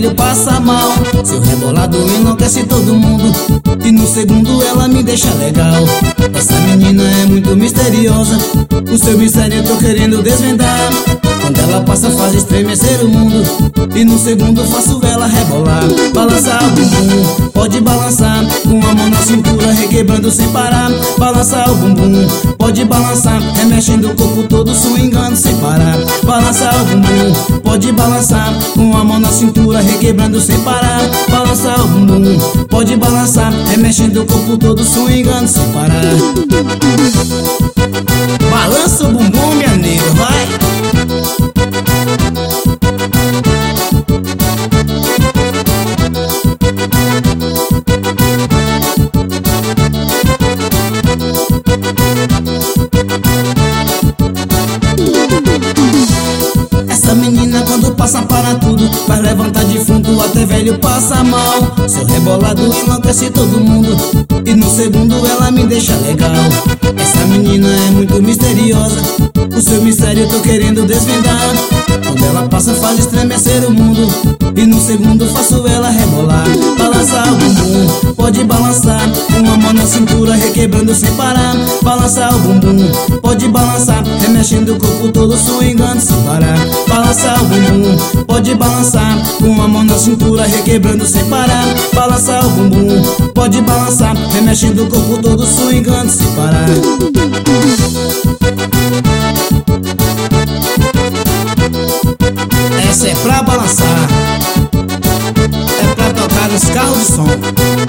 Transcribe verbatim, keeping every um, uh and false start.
velho passa mal. Seu rebolado enlouquece todo mundo e no segundo ela me deixa legal. Essa menina é muito misteriosa, o seu mistério eu tô querendo desvendar. Quando ela passa faz estremecer o mundo e no segundo faço ela rebolar. Balançar o bumbum, pode balançar, com a mão na cintura requebrando sem parar. Balançar o bumbum, pode balançar, remexendo o corpo todo swingando sem parar. Balançar o bumbum, pode balançar, com a mão na cintura requebrando sem parar. Balançar o bumbum, pode balançar, remexendo o corpo todo swingando sem parar. Balança o bumbum, minha nega, vai! Essa menina quando passa para tudo, faz levantar defunto, até velho passa mal. Seu rebolado enlouquece todo mundo e no segundo ela me deixa legal. Essa menina é muito misteriosa, o seu mistério eu tô querendo desvendar. Quando ela passa faz estremecer o mundo e no segundo faço ela rebolar. Balançar o bumbum, pode balançar, com a mão na cintura requebrando sem parar. Balançar o bumbum, pode balançar, remexendo o corpo todo swingando sem parar. Balançar o bumbum, pode balançar, com a mão na cintura requebrando sem parar. Balançar o bumbum, pode balançar, remexendo o corpo todo swingando sem parar. Essa é pra balançar, é pra tocar nos carros de som.